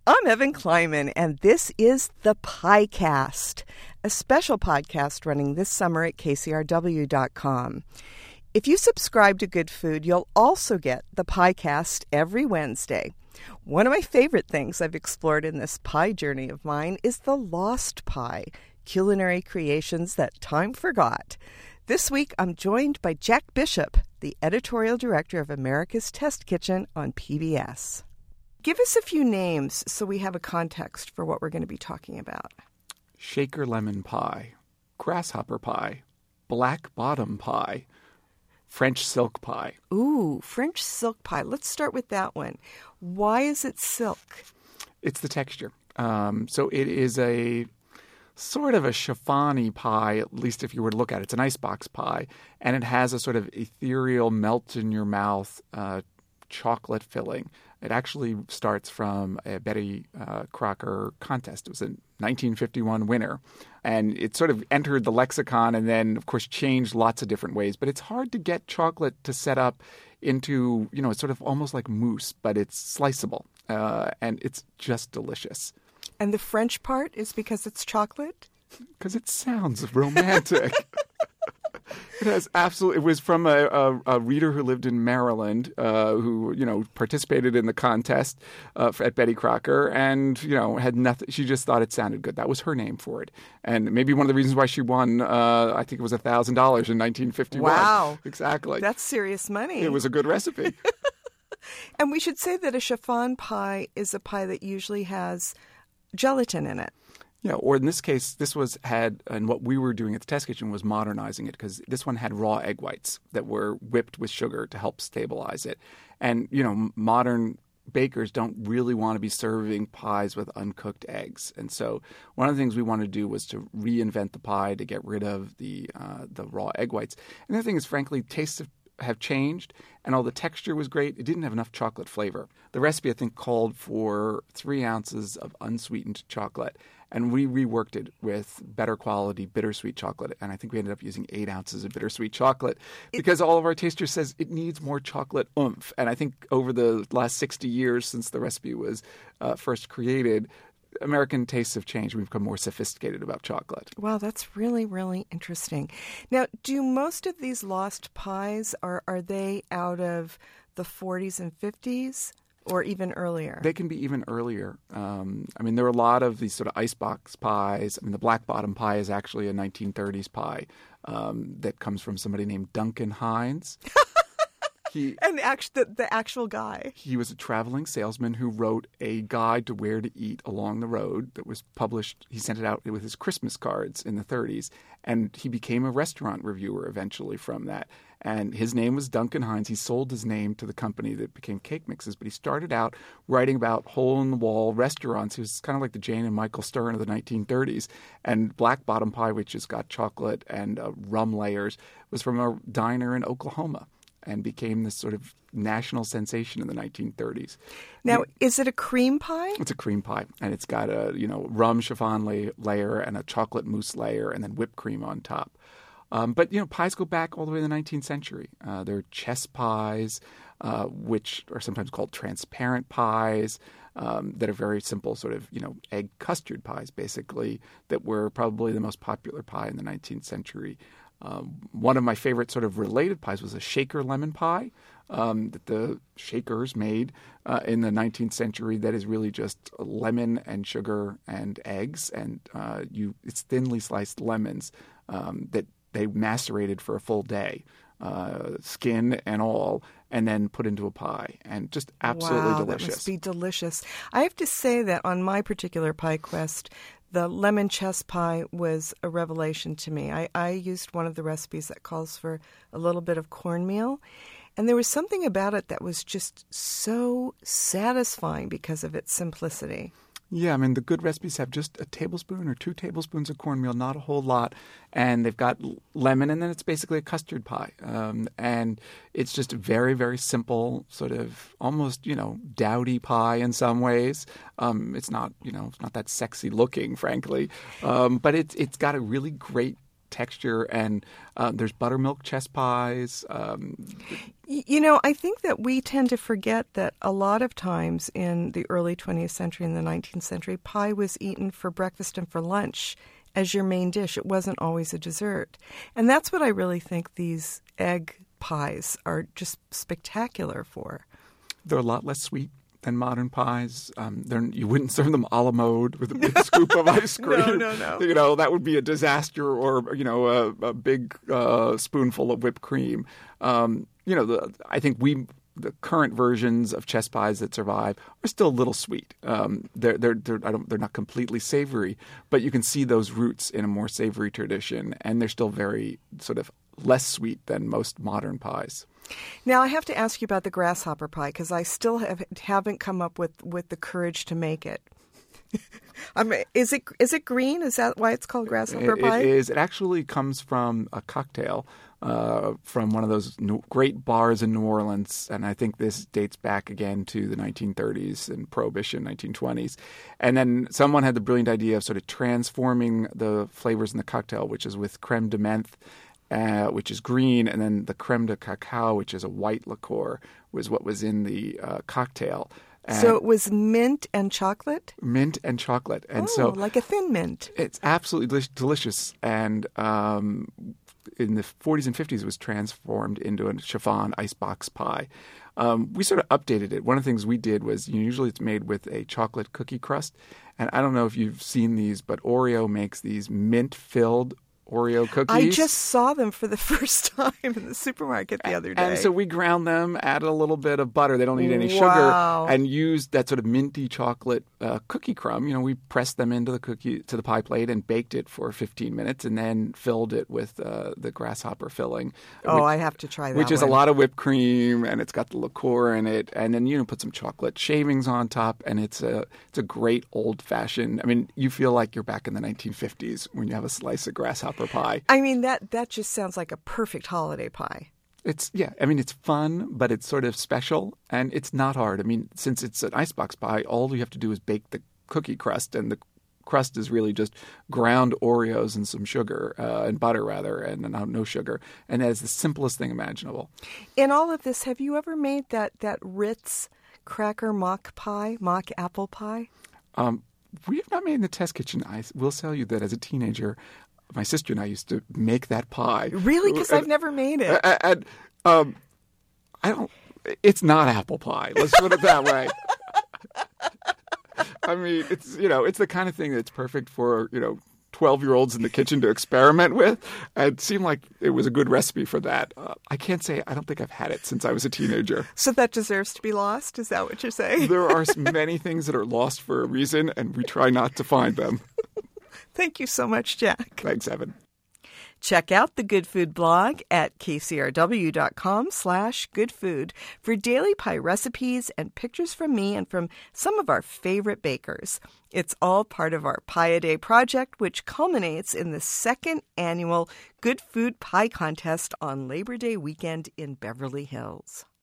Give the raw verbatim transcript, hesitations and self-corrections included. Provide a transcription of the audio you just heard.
I'm Evan Kleiman, and this is the PieCast, a special podcast running this summer at K C R W dot com. If you subscribe to Good Food, you'll also get the PieCast every Wednesday. One of my favorite things I've explored in this pie journey of mine is the lost pie, culinary creations that time forgot. This week, I'm joined by Jack Bishop, the editorial director of America's Test Kitchen on P B S. Give us a few names so we have a context for what we're going to be talking about. Shaker lemon pie, grasshopper pie, black bottom pie, French silk pie. Ooh, French silk pie. Let's start with that one. Why is it silk? It's the texture. Um, so it is a sort of a chiffon-y pie, at least if you were to look at it. It's an icebox pie, and it has a sort of ethereal, melt-in-your-mouth uh, chocolate filling. It actually starts from a Betty uh, Crocker contest. It was a nineteen fifty-one winner. And it sort of entered the lexicon and then, of course, changed lots of different ways. But it's hard to get chocolate to set up into, you know, it's sort of almost like mousse, but it's sliceable. Uh, and it's just delicious. And the French part is because it's chocolate? Because it sounds romantic. It has absolutely. It was from a, a, a reader who lived in Maryland, uh, who you know participated in the contest uh, at Betty Crocker, and you know had nothing. She just thought it sounded good. That was her name for it, and maybe one of the reasons why she won. Uh, I think it was a thousand dollars in nineteen fifty-one. Wow, exactly. That's serious money. It was a good recipe. And we should say that a chiffon pie is a pie that usually has gelatin in it. Yeah, or in this case, this was had, and what we were doing at the test kitchen was modernizing it because this one had raw egg whites that were whipped with sugar to help stabilize it. And, you know, modern bakers don't really want to be serving pies with uncooked eggs. And so one of the things we wanted to do was to reinvent the pie to get rid of the uh, the raw egg whites. And the other thing is, frankly, tastes have have changed, and although the texture was great, it didn't have enough chocolate flavor. The recipe, I think, called for three ounces of unsweetened chocolate, and we reworked it with better quality bittersweet chocolate, and I think we ended up using eight ounces of bittersweet chocolate because all of our tasters says it needs more chocolate oomph. And I think over the last sixty years since the recipe was uh, first created, American tastes have changed. We've become more sophisticated about chocolate. Wow, that's really, really interesting. Now, do most of these lost pies, are, are they out of the forties and fifties or even earlier? They can be even earlier. Um, I mean, there are a lot of these sort of icebox pies. I mean, the black bottom pie is actually a nineteen thirties pie um, that comes from somebody named Duncan Hines. He, and act- the, the actual guy. He was a traveling salesman who wrote a guide to where to eat along the road that was published. He sent it out with his Christmas cards in the thirties, and he became a restaurant reviewer eventually from that. And his name was Duncan Hines. He sold his name to the company that became Cake Mixes, but he started out writing about hole-in-the-wall restaurants. He was kind of like the Jane and Michael Stern of the nineteen thirties. And Black Bottom Pie, which has got chocolate and uh, rum layers, was from a diner in Oklahoma, and became this sort of national sensation in the nineteen thirties. Now, is it a cream pie? It's a cream pie, and it's got a you know rum chiffon lay- layer and a chocolate mousse layer, and then whipped cream on top. Um, but you know, pies go back all the way to the nineteenth century. Uh, there are chess pies, uh, which are sometimes called transparent pies, um, that are very simple, sort of you know egg custard pies, basically, that were probably the most popular pie in the nineteenth century. Um, one of my favorite sort of related pies was a shaker lemon pie um, that the Shakers made uh, in the nineteenth century. That is really just lemon and sugar and eggs, and uh, you it's thinly sliced lemons um, that they macerated for a full day, uh, skin and all, and then put into a pie, and just absolutely wow, delicious. That must be delicious. I have to say that on my particular pie quest, the lemon chess pie was a revelation to me. I, I used one of the recipes that calls for a little bit of cornmeal, and there was something about it that was just so satisfying because of its simplicity. Yeah, I mean, the good recipes have just a tablespoon or two tablespoons of cornmeal, not a whole lot, and they've got lemon, and then it's basically a custard pie. Um, and it's just a very, very simple, sort of almost, you know, dowdy pie in some ways. Um, it's not, you know, it's not that sexy looking, frankly, um, but it's it's got a really great texture. And uh, there's buttermilk chess pies. Um, you know, I think that we tend to forget that a lot of times in the early twentieth century and the nineteenth century, pie was eaten for breakfast and for lunch as your main dish. It wasn't always a dessert. And that's what I really think these egg pies are just spectacular for. They're a lot less sweet than modern pies. Um, they're, you wouldn't serve them a la mode with a big scoop of ice cream. No, no, no. You know, that would be a disaster, or, you know, a, a big uh, spoonful of whipped cream. Um, you know, the, I think we... the current versions of chess pies that survive are still a little sweet. Um, they're they're they're, I don't, they're not completely savory, but you can see those roots in a more savory tradition, and they're still very sort of less sweet than most modern pies. Now, I have to ask you about the grasshopper pie because I still have, haven't come up with, with the courage to make it. I mean, is it is it green? Is that why it's called grasshopper it, pie? It is. It actually comes from a cocktail uh, from one of those new, great bars in New Orleans, and I think this dates back again to the nineteen thirties and Prohibition, nineteen twenties. And then someone had the brilliant idea of sort of transforming the flavors in the cocktail, which is with creme de menthe, uh, which is green, and then the creme de cacao, which is a white liqueur, was what was in the uh, cocktail. And so it was mint and chocolate? Mint and chocolate. And oh, so like a thin mint. It's absolutely delicious. And um, in the forties and fifties, it was transformed into a chiffon icebox pie. Um, we sort of updated it. One of the things we did was, you know, usually it's made with a chocolate cookie crust. And I don't know if you've seen these, but Oreo makes these mint-filled Oreo cookies. I just saw them for the first time in the supermarket the other day. And so we ground them, added a little bit of butter. They don't need any Wow. sugar, and used that sort of minty chocolate uh, cookie crumb. You know, we pressed them into the cookie to the pie plate and baked it for fifteen minutes, and then filled it with uh, the grasshopper filling. Oh, which, I have to try that Which is one. a lot of whipped cream, and it's got the liqueur in it, and then you know put some chocolate shavings on top, and it's a it's a great old fashioned. I mean, you feel like you're back in the nineteen fifties when you have a slice of grasshopper pie. I mean, that, that just sounds like a perfect holiday pie. It's yeah. I mean, it's fun, but it's sort of special, and it's not hard. I mean, since it's an icebox pie, all you have to do is bake the cookie crust, and the crust is really just ground Oreos and some sugar uh, and butter, rather, and no, no sugar, and that is the simplest thing imaginable. In all of this, have you ever made that that Ritz cracker mock pie, mock apple pie? Um, we have not made in the test kitchen. I will tell you that as a teenager, my sister and I used to make that pie. Really? Because I've never made it. And, and um, I don't. It's not apple pie. Let's put it that way. I mean, it's you know, it's the kind of thing that's perfect for you know, twelve-year-olds in the kitchen to experiment with. It seemed like it was a good recipe for that. Uh, I can't say I don't think I've had it since I was a teenager. So that deserves to be lost? Is that what you're saying? There are many things that are lost for a reason, and we try not to find them. Thank you so much, Jack. Thanks, Evan. Check out the Good Food blog at kcrw.com slash goodfood for daily pie recipes and pictures from me and from some of our favorite bakers. It's all part of our Pie A Day project, which culminates in the second annual Good Food Pie Contest on Labor Day weekend in Beverly Hills.